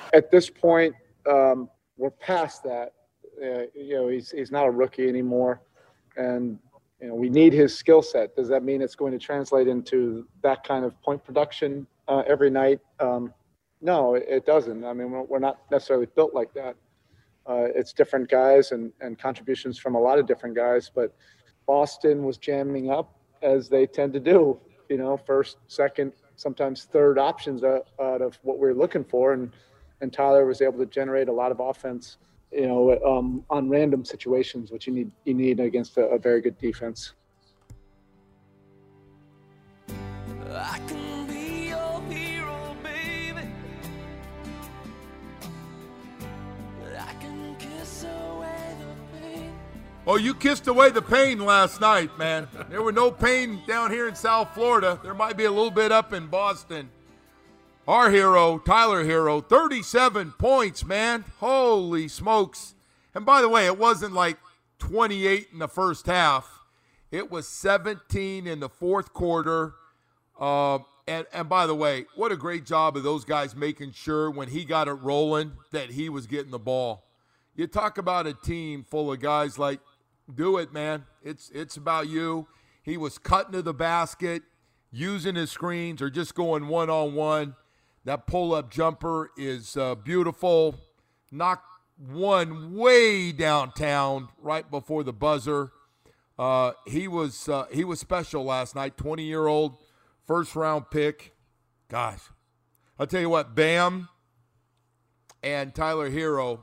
At this point, we're past that. He's not a rookie anymore, and we need his skill set. Does that mean it's going to translate into that kind of point production every night? No, it doesn't. I mean, we're not necessarily built like that. It's different guys and contributions from a lot of different guys, but Boston was jamming up as they tend to do, first, second, sometimes third options out of what we're looking for. And Tyler was able to generate a lot of offense, on random situations, which you need against a very good defense. I can be your hero, baby. I can kiss away the pain. Oh, you kissed away the pain last night, man. There were no pain down here in South Florida. There might be a little bit up in Boston. Our hero, Tyler Herro, 37 points, man. Holy smokes. And by the way, it wasn't like 28 in the first half. It was 17 in the fourth quarter. And by the way, what a great job of those guys making sure when he got it rolling that he was getting the ball. You talk about a team full of guys like, do it, man. It's about you. He was cutting to the basket, using his screens, or just going one-on-one. That pull-up jumper is beautiful. Knocked one way downtown right before the buzzer. He was special last night. 20-year-old, first-round pick. Gosh, I'll tell you what, Bam and Tyler Herro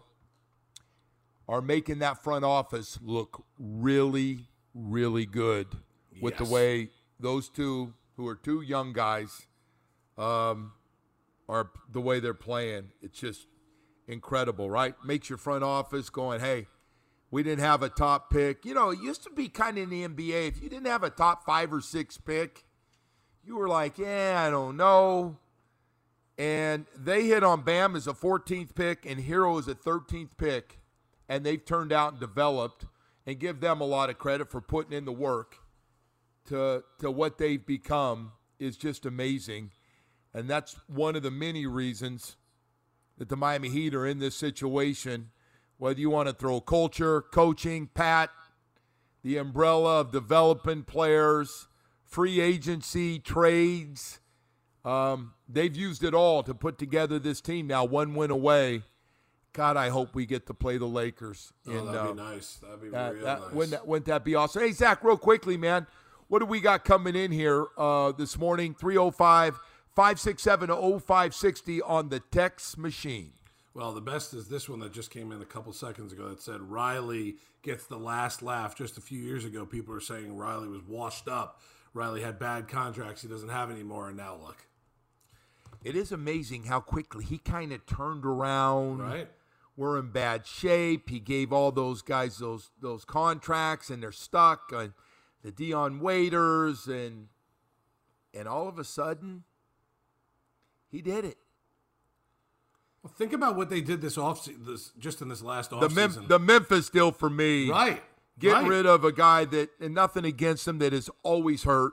are making that front office look really, really good with the way those two, who are two young guys, are the way they're playing. It's just incredible, right? Makes your front office going, hey, we didn't have a top pick. It used to be kind of in the NBA. If you didn't have a top 5 or 6 pick, you were like, I don't know. And they hit on Bam as a 14th pick and Herro as a 13th pick. And they've turned out and developed, and give them a lot of credit for putting in the work to what they've become is just amazing. And that's one of the many reasons that the Miami Heat are in this situation. Whether you want to throw culture, coaching, Pat, the umbrella of developing players, free agency, trades, they've used it all to put together this team now, one win away. God, I hope we get to play the Lakers. That'd be nice. That'd be real nice. Wouldn't that be awesome? Hey, Zach, real quickly, man, what do we got coming in here this morning? 305-567-0560 on the text machine. Well, the best is this one that just came in a couple seconds ago that said Riley gets the last laugh. Just a few years ago, people were saying Riley was washed up. Riley had bad contracts he doesn't have anymore, and now look. It is amazing how quickly he kind of turned around. Right. We're in bad shape. He gave all those guys those contracts, and they're stuck on the Dion Waiters, and all of a sudden, he did it. Well, think about what they did just in this last offseason. The Memphis deal for me. Right. Get rid of a guy that, and nothing against him, that is always hurt,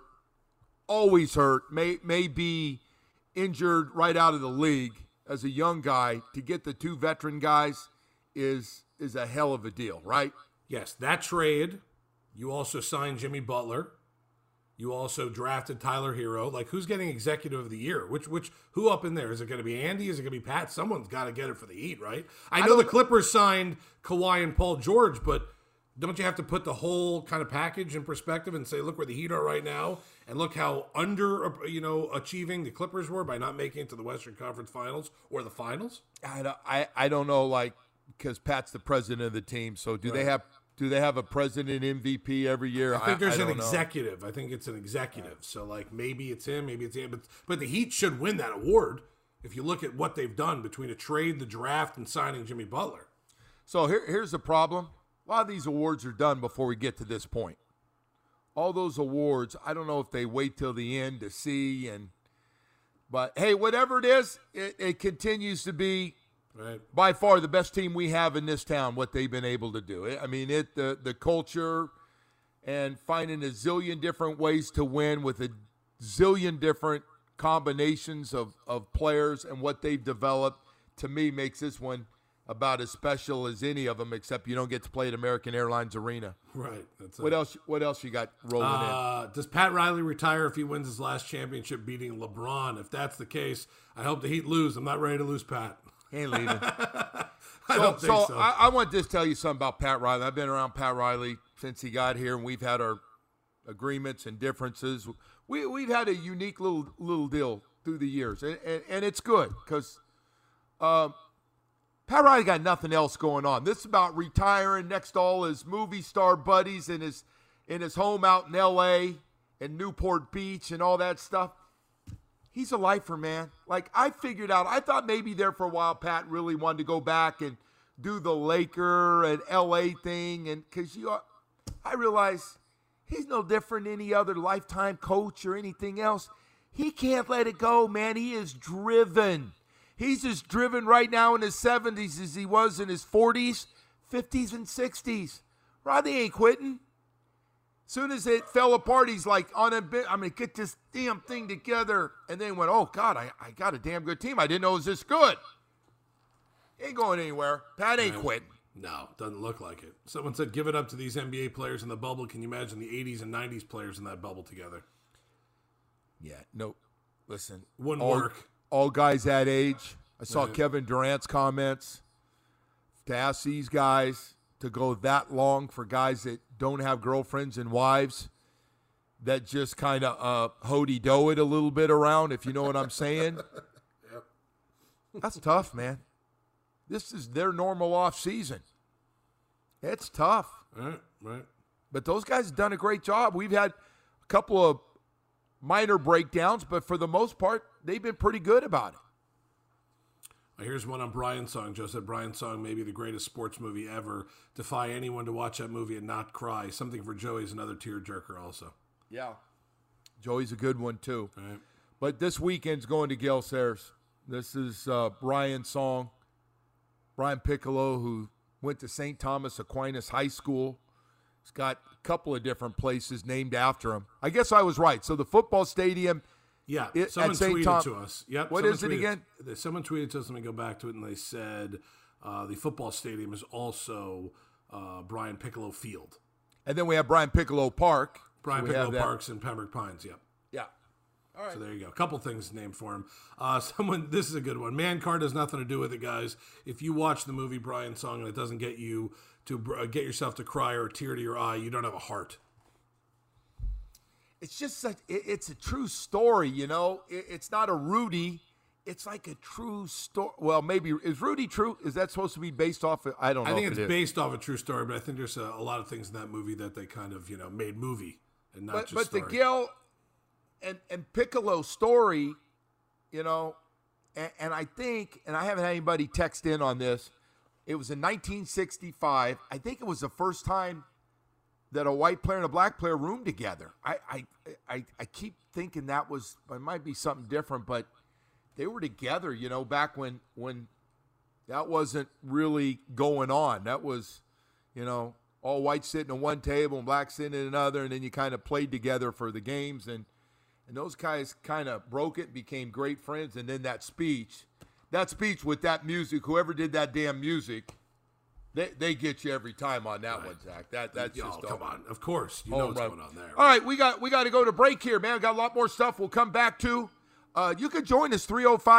may be injured right out of the league. As a young guy, to get the 2 veteran guys is a hell of a deal, right? Yes, that trade. You also signed Jimmy Butler. You also drafted Tyler Herro. Like, who's getting Executive of the Year? Who up in there? Is it going to be Andy? Is it going to be Pat? Someone's got to get it for the Heat, right? I know the Clippers signed Kawhi and Paul George, but don't you have to put the whole kind of package in perspective and say, look where the Heat are right now, and look how achieving the Clippers were by not making it to the Western Conference Finals or the Finals? I don't know, because Pat's the president of the team. So do they have a president MVP every year? I think there's an executive. I think it's an executive. So maybe it's him, but the Heat should win that award if you look at what they've done between a trade, the draft, and signing Jimmy Butler. So here's the problem. A lot of these awards are done before we get to this point. All those awards, I don't know if they wait till the end to see. But, hey, whatever it is, it continues to be by far the best team we have in this town, what they've been able to do. I mean, the culture and finding a zillion different ways to win with a zillion different combinations of players and what they've developed to me, makes this one about as special as any of them, except you don't get to play at American Airlines Arena. Right. That's What else? What else you got rolling in? Does Pat Riley retire if he wins his last championship beating LeBron? If that's the case, I hope the Heat lose. I'm not ready to lose Pat. He ain't leaving. I don't think so. I want to just tell you something about Pat Riley. I've been around Pat Riley since he got here, and we've had our agreements and differences. We've had a unique little deal through the years, and it's good because Pat Riley got nothing else going on. This is about retiring next to all his movie star buddies in his home out in L.A. and Newport Beach and all that stuff. He's a lifer, man. Like, I figured out, I thought maybe there for a while Pat really wanted to go back and do the Laker and L.A. thing, and because I realized he's no different than any other lifetime coach or anything else. He can't let it go, man. He is driven. He's as driven right now in his 70s as he was in his 40s, 50s, and 60s. Rodney ain't quitting. Soon as it fell apart, he's like, I'm going to get this damn thing together. And then went, oh, God, I got a damn good team. I didn't know it was this good. He ain't going anywhere. Pat ain't quitting. No, doesn't look like it. Someone said, give it up to these NBA players in the bubble. Can you imagine the 80s and 90s players in that bubble together? Yeah, no. Listen. Wouldn't work. All guys that age. I saw Right. Kevin Durant's comments to ask these guys to go that long for guys that don't have girlfriends and wives that just kind of hoity-do it a little bit around, if you know what I'm saying. Yep. That's tough, man. This is their normal off season. It's tough. Right. But those guys have done a great job. We've had a couple of minor breakdowns, but for the most part, they've been pretty good about it. Here's one on Brian's Song. Joe said Brian's Song may be the greatest sports movie ever. Defy anyone to watch that movie and not cry. Something for Joey is another tearjerker also. Yeah. Joey's a good one, too. All right. But this weekend's going to Gale Sayers. This is Brian's Song. Brian Piccolo, who went to St. Thomas Aquinas High School. He's got a couple of different places named after him. I guess I was right. So the football stadium. Yeah, At someone St. tweeted to us. Yep. What someone is it tweeted- again? Someone tweeted to us. Let me go back to it, and they said the football stadium is also Brian Piccolo Field. And then we have Brian Piccolo Park. Brian So we have Piccolo that. Parks in Pembroke Pines. Yep. Yeah. All right. So there you go. A couple things named for him. This is a good one. Man card has nothing to do with it, guys. If you watch the movie Brian's Song and it doesn't get you to get yourself to cry or a tear to your eye, you don't have a heart. It's just such, it's a true story, you know. It's not a Rudy. It's like a true story. Well, maybe is Rudy true? Is that supposed to be based off of? I don't know. I think if it's it is. based off a true story, but I think there's a lot of things in that movie that they kind of made movie and not just But story. the Gil and Piccolo story, you know, and I think, and I haven't had anybody text in on this. It was in 1965. I think it was the first time that a white player and a black player roomed together. I keep thinking that it might be something different, but they were together, you know, back when that wasn't really going on. That was, you know, all white sitting at one table and black sitting at another, and then you kind of played together for the games, and those guys kind of broke it, became great friends, and then that speech with that music, whoever did that damn music, they get you every time on that one, Zach. That's just come on. Of course. You know home what's run. going on there. All right, we got to go to break here, man. We got a lot more stuff we'll come back to. You can join us,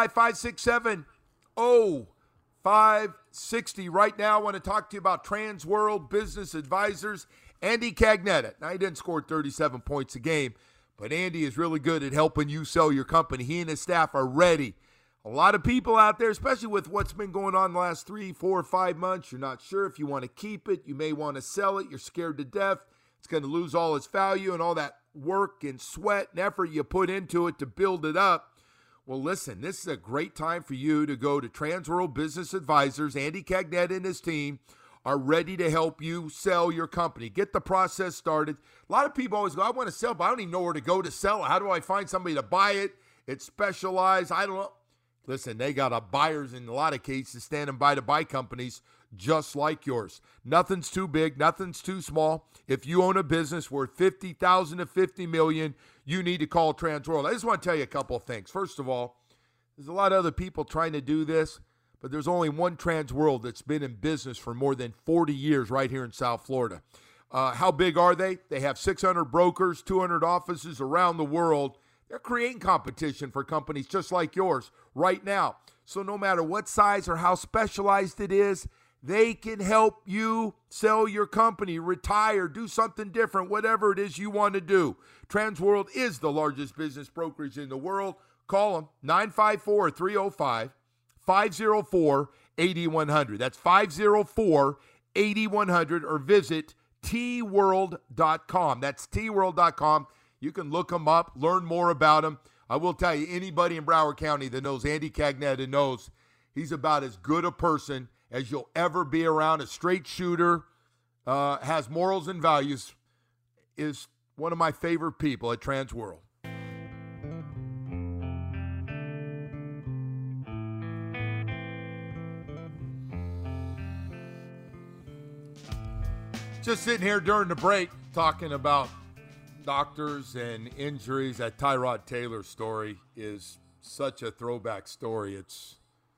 305-567-0560. Right now, I want to talk to you about Trans World Business Advisors, Andy Cagnetta. Now, he didn't score 37 points a game, but Andy is really good at helping you sell your company. He and his staff are ready. A lot of people out there, especially with what's been going on the last 3, 4, 5 months, you're not sure if you want to keep it. You may want to sell it. You're scared to death. It's going to lose all its value and all that work and sweat and effort you put into it to build it up. Well, listen, this is a great time for you to go to Transworld Business Advisors. Andy Cagnetta and his team are ready to help you sell your company. Get the process started. A lot of people always go, I want to sell, but I don't even know where to go to sell it. How do I find somebody to buy it? It's specialized. I don't know. Listen, they got buyers in a lot of cases standing by to buy companies just like yours. Nothing's too big. Nothing's too small. If you own a business worth $50,000 to $50 million, you need to call Transworld. I just want to tell you a couple of things. First of all, there's a lot of other people trying to do this, but there's only one Trans World that's been in business for more than 40 years right here in South Florida. How big are they? They have 600 brokers, 200 offices around the world. They're creating competition for companies just like yours right now. So no matter what size or how specialized it is, they can help you sell your company, retire, do something different, whatever it is you want to do. Transworld is the largest business brokerage in the world. Call them, 954-305-504-8100. That's 504-8100, or visit tworld.com. That's tworld.com. You can look them up, learn more about them. I will tell you, anybody in Broward County that knows Andy Cagnetta knows he's about as good a person as you'll ever be around. A straight shooter, has morals and values, is one of my favorite people at Transworld. Just sitting here during the break talking about doctors and injuries. That Tyrod Taylor story is such a throwback story. It's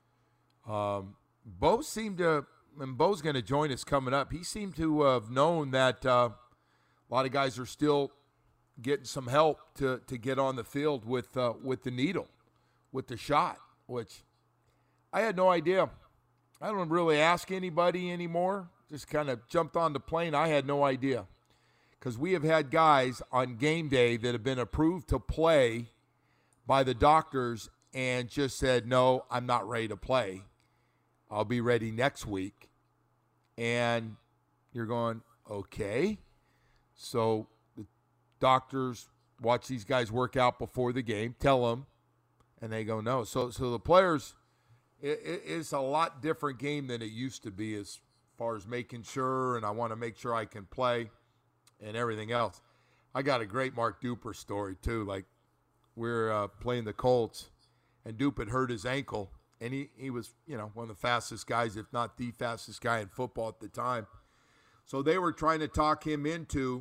Bo seemed to, and Bo's going to join us coming up, he seemed to have known that a lot of guys are still getting some help to get on the field with the needle, with the shot, which I had no idea. I don't really ask anybody anymore. Just kind of jumped on the plane. I had no idea. Because we have had guys on game day that have been approved to play by the doctors and just said, no, I'm not ready to play. I'll be ready next week. And you're going, okay. So the doctors watch these guys work out before the game, tell them, and they go, no. So the players, it's a lot different game than it used to be as far as making sure, and I want to make sure I can play and everything else. I got a great Mark Duper story, too. Like, we're playing the Colts, and Dupe had hurt his ankle, and he was, one of the fastest guys, if not the fastest guy in football at the time. So they were trying to talk him into,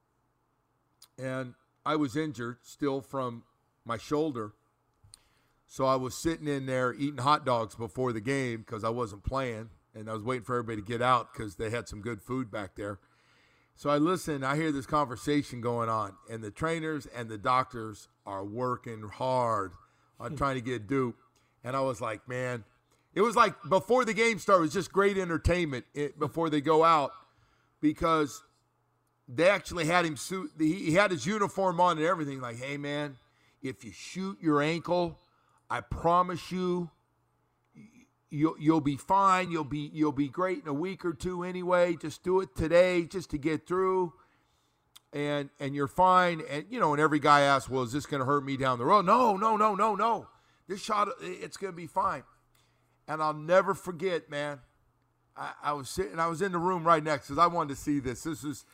and I was injured still from my shoulder. So I was sitting in there eating hot dogs before the game because I wasn't playing, and I was waiting for everybody to get out because they had some good food back there. So I listen, I hear this conversation going on, and the trainers and the doctors are working hard on trying to get Dupe. And I was like, man, it was like before the game started, it was just great entertainment before they go out, because they actually had him he had his uniform on and everything. Like, hey, man, if you shoot your ankle, I promise you, you'll be fine. You'll be great in a week or two anyway. Just do it today just to get through, and you're fine. And and every guy asks, well, is this going to hurt me down the road? No. This shot, it's going to be fine. And I'll never forget, man. I was sitting. I was in the room right next because I wanted to see this.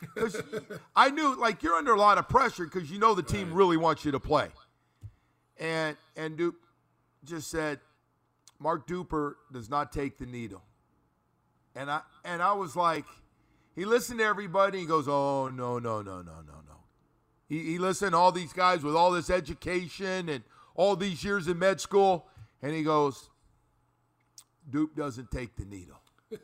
I knew, like, you're under a lot of pressure because the team really wants you to play. And Dupe just said, Mark Duper does not take the needle. And I was like, he listened to everybody. He goes, oh, no. He listened to all these guys with all this education and all these years in med school. And he goes, Dupe doesn't take the needle.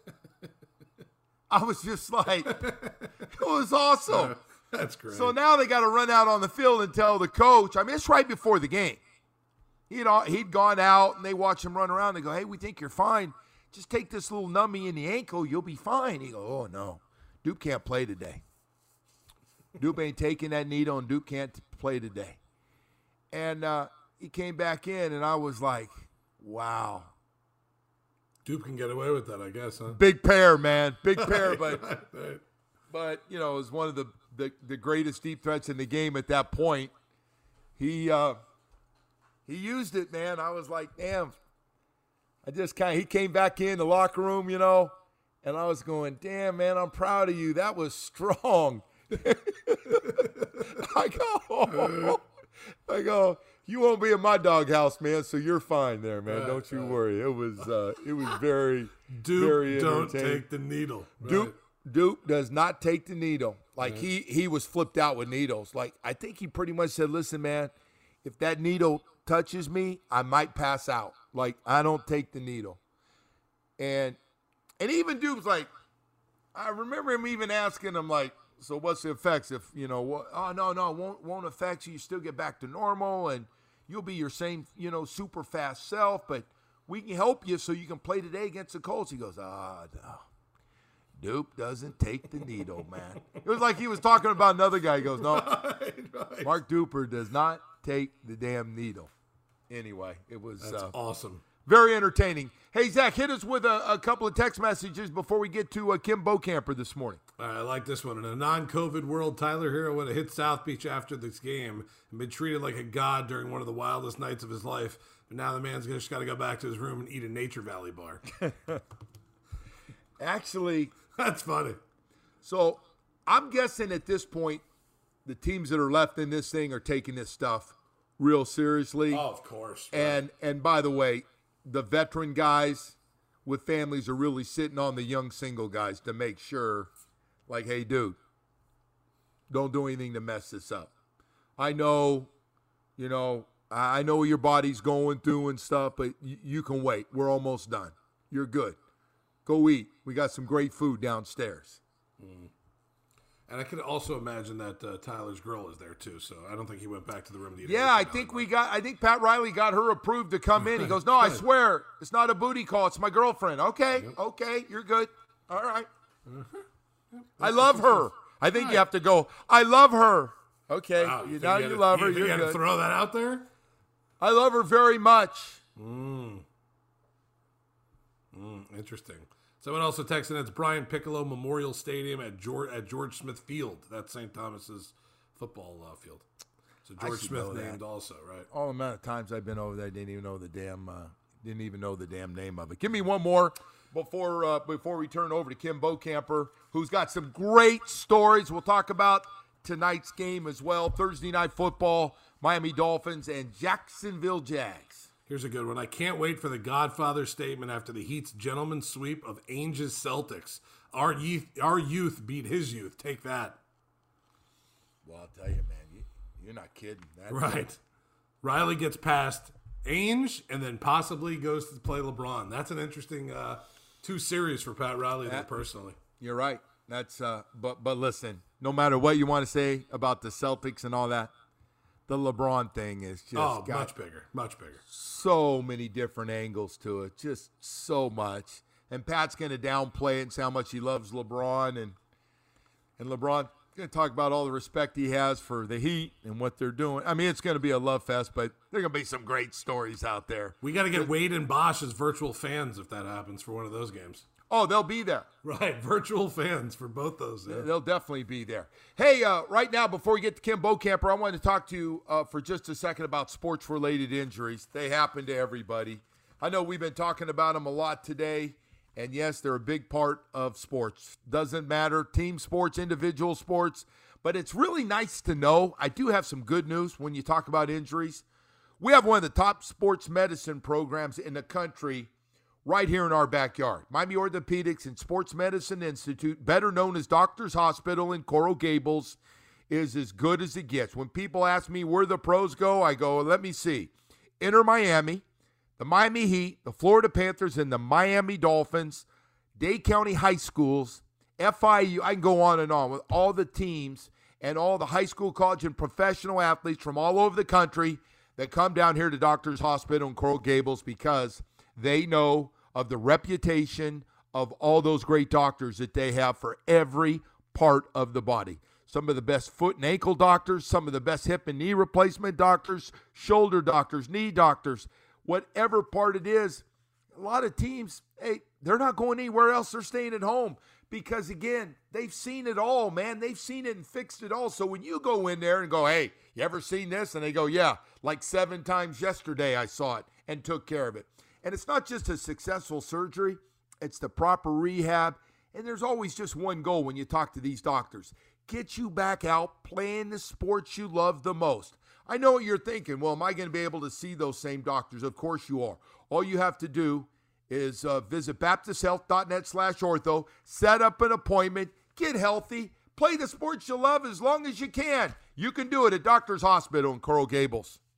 I was just like, it was awesome. That's great. So now they got to run out on the field and tell the coach. I mean, it's right before the game. He'd gone out, and they watch him run around. They go, hey, we think you're fine. Just take this little numbie in the ankle. You'll be fine. He go, oh, no. Dupe can't play today. Dupe ain't taking that needle, and Dupe can't play today. And he came back in, and I was like, wow. Dupe can get away with that, I guess, huh? Big pair, man. Big pair, but it was one of the greatest deep threats in the game at that point. He used it, man. I was like, damn. He came back in the locker room, and I was going, damn, man, I'm proud of you. That was strong. I go, you won't be in my doghouse, man, so you're fine there, man. Don't you worry. It was very, Dupe very don't entertaining. take the needle. Dupe does not take the needle. Like, he was flipped out with needles. Like, I think he pretty much said, listen, man, if that needle touches me, I might pass out. Like, I don't take the needle. And even dude's like, I remember him even asking him, like, so what's the effects if, oh, no, it won't affect you. You still get back to normal, and you'll be your same, super fast self, but we can help you so you can play today against the Colts. He goes, no. Dupe doesn't take the needle, man. It was like he was talking about another guy. He goes, no, Right. Mark Duper does not take the damn needle. Anyway, it was That's awesome. very entertaining. Hey, Zach, hit us with a couple of text messages before we get to Kim Bocamper this morning. All right, I like this one. In a non-COVID world, Tyler Hero would have hit South Beach after this game and been treated like a god during one of the wildest nights of his life. But now the man's just got to go back to his room and eat a Nature Valley bar. Actually, That's funny. so I'm guessing at this point, the teams that are left in this thing are taking this stuff real seriously. Oh, of course. Right. And by the way, the veteran guys with families are really sitting on the young single guys to make sure, like, hey, dude, don't do anything to mess this up. I know, I know what your body's going through and stuff, but you can wait. We're almost done. You're good. Go eat. We got some great food downstairs. And I could also imagine that Tyler's girl is there too, so I don't think he went back to the room to eat a Yeah, Nature I Valley think bar. I think Pat Riley got her approved to come in. He goes, no, I swear, it's not a booty call. It's my girlfriend. Okay, you're good. All right. I love her. I think you have to go, I love her. Okay, Wow, you think had love to- her. You think You're you had to good. throw that out there? I love her very much. Interesting. Someone also texted, it's Brian Piccolo Memorial Stadium at George Smith Field. That's St. Thomas's football field. So George should Smith know that. named also, right? All the amount of times I've been over there, I didn't even know the damn name of it. Give me one more before we turn over to Kim Bocamper, who's got some great stories. We'll talk about tonight's game as well. Thursday night football, Miami Dolphins and Jacksonville Jags. Here's a good one. I can't wait for the Godfather statement after the Heat's gentleman sweep of Ainge's Celtics. Our youth beat his youth. Take that. Well, I'll tell you, man, you're not kidding. Right. Riley gets past Ainge and then possibly goes to play LeBron. That's an interesting 2 series for Pat Riley there personally. You're right. That's but listen, no matter what you want to say about the Celtics and all that, the LeBron thing is just got much bigger. so many different angles to it, just so much. And Pat's going to downplay it and say how much he loves LeBron, and LeBron going to talk about all the respect he has for the Heat and what they're doing. I mean, it's going to be a love fest, but there are going to be some great stories out there. We got to get Wade and Bosch as virtual fans if that happens for one of those games. Oh, they'll be there. Right, virtual fans for both those. Yeah. They'll definitely be there. Hey, right now, before we get to Kim Bocamper, I wanted to talk to you for just a second about sports-related injuries. They happen to everybody. I know we've been talking about them a lot today, and yes, they're a big part of sports. Doesn't matter, team sports, individual sports, but it's really nice to know. I do have some good news when you talk about injuries. We have one of the top sports medicine programs in the country right here in our backyard. Miami Orthopedics and Sports Medicine Institute, better known as Doctors Hospital in Coral Gables, is as good as it gets. When people ask me where the pros go, I go, let me see. Inter Miami, the Miami Heat, the Florida Panthers, and the Miami Dolphins, Dade County High Schools, FIU, I can go on and on with all the teams and all the high school, college, and professional athletes from all over the country that come down here to Doctors Hospital in Coral Gables because they know of the reputation of all those great doctors that they have for every part of the body. Some of the best foot and ankle doctors, some of the best hip and knee replacement doctors, shoulder doctors, knee doctors, whatever part it is. A lot of teams, hey, they're not going anywhere else. They're staying at home because, again, they've seen it all, man. They've seen it and fixed it all. So when you go in there and go, hey, you ever seen this? And they go, yeah, like 7 times yesterday I saw it and took care of it. And it's not just a successful surgery, it's the proper rehab. And there's always just one goal when you talk to these doctors. Get you back out playing the sports you love the most. I know what you're thinking. Well, am I going to be able to see those same doctors? Of course you are. All you have to do is visit baptisthealth.net/ortho, set up an appointment, get healthy, play the sports you love as long as you can. You can do it at Doctors Hospital in Coral Gables.